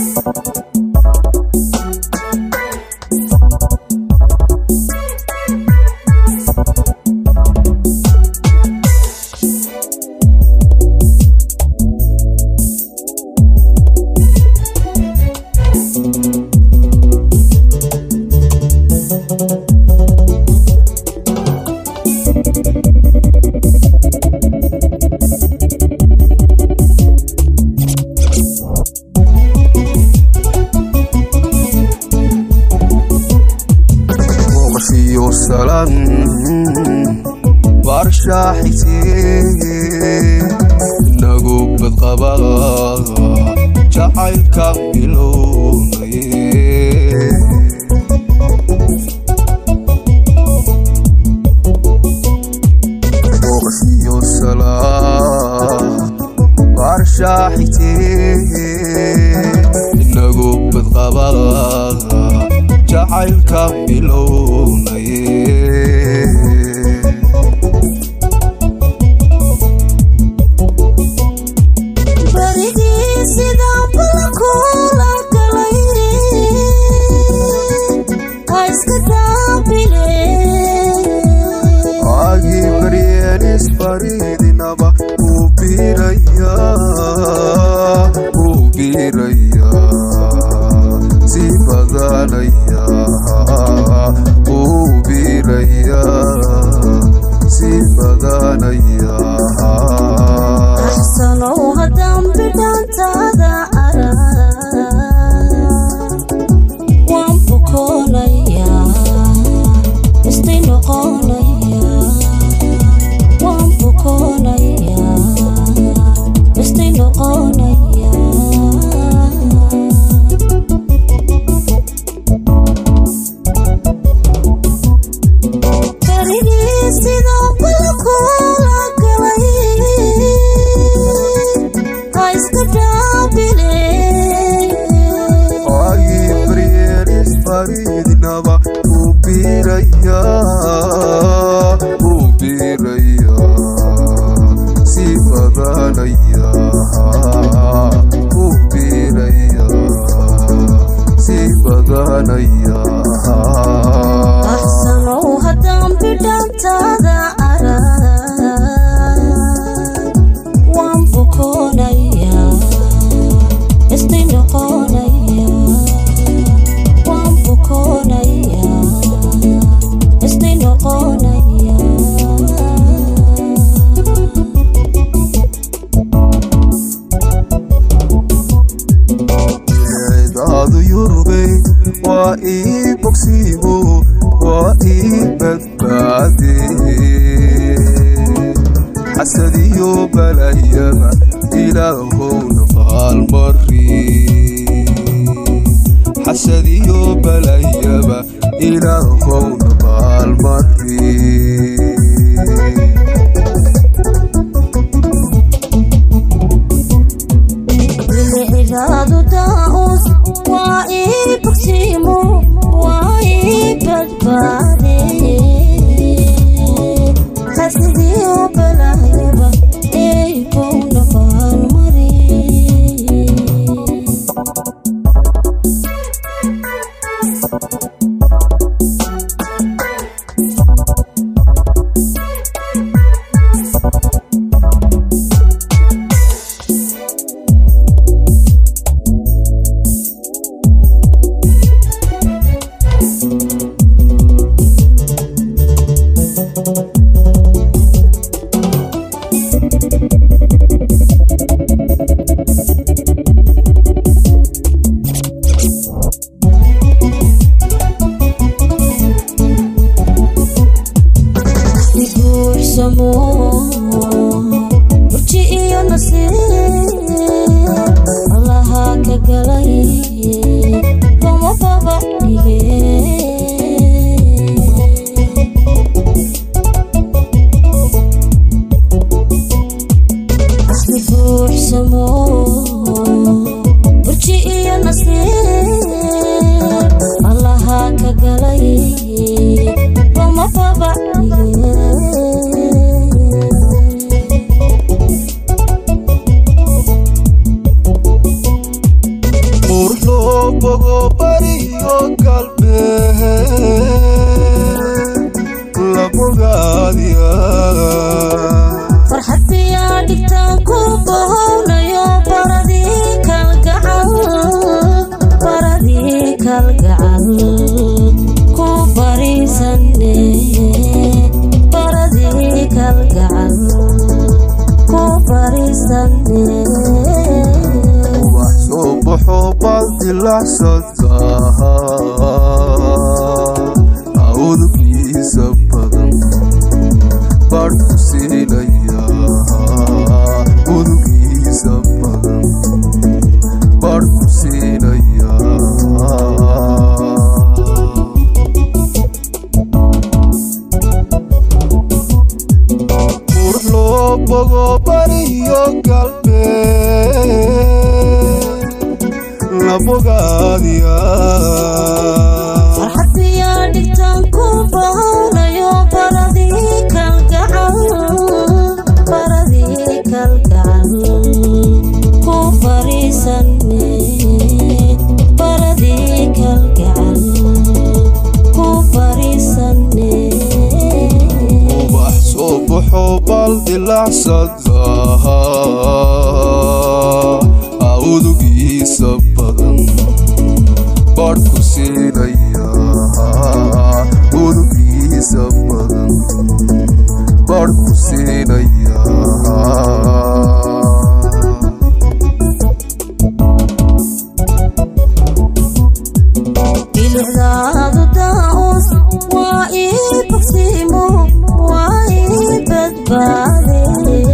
برشاحتي نقوب بالقبا جعل كاملوني وغسي السلام برشاحتي نقوب بالقبا جعل كاملوني فريدنا با وبيريا سيبغاليا وبيريا سيبغاليا أحسنوا هدام بدان تادا أرى وانبكوليا استنقوليا فريدنا با وبيريا سيبغاليا وبيريا سيبغاليا أحسنوا هدام بدان تادا أرى وانبكوليا استنقوليا وإي بوكسيبو وإي بدبادي حسديو بلايما إلهو نفال مري حسديو بلايما إلهو نفال مري بالعراض داوس وإي بوكسيمو وإي بدبادي حسديو بلايما إلهو نفال مري bogo bariyo galbeed la bogaadiya farxadiya dhigtaan ku bohownayo baradii kalgacal ku bariisane baradii kalgacal ku bariisane wax soo baxo baldilacsada awdkiisa badan barku siinaya udkiisa badan barku siinaya urlo bogo bariyo galbeed la bogaadiya farxadiya dhigtaan ku bohownayo baradii kalgacal ku bariisane baradii kalgacal ku bariisane wax soo baxo baldilacsada awdkiisa badan barku siinaya udkiisa badan barku siinaya bilicdaadu daa'us waa ii bogsiimo waa ii badbaade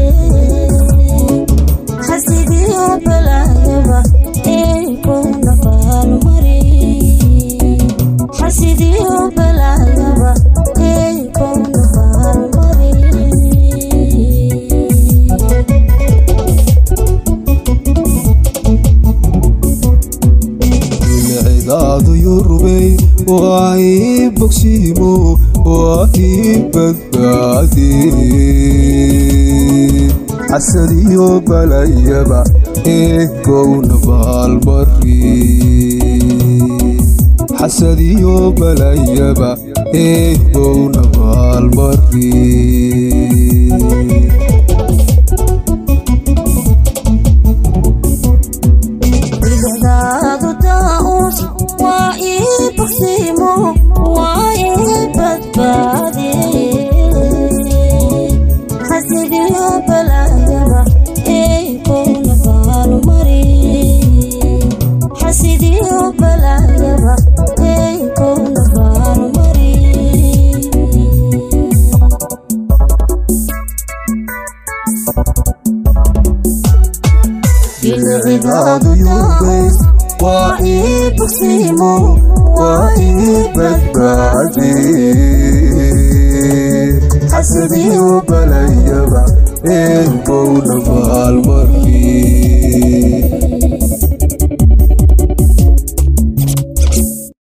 xasidiyo balaayaba eekowna baalmari xasidiyo balaayaba eekowna baalmari bilicdaadu yurubey waa ii bogsiimo waa ii badbaade xasadiyo balayaba eegowna baalmari xasadiyo balayaba eegowna baalmari bilicdaadu daa'us waa ii bogsiimo waa ii badbaade xasidiyo balaayaba eekowna baalmari xasidiyo balaayaba eekowna baalmari bilicdaadu daa'us waa ii bogsiimo waa ii badbaade xasadiyo balayaba eegowna baalmari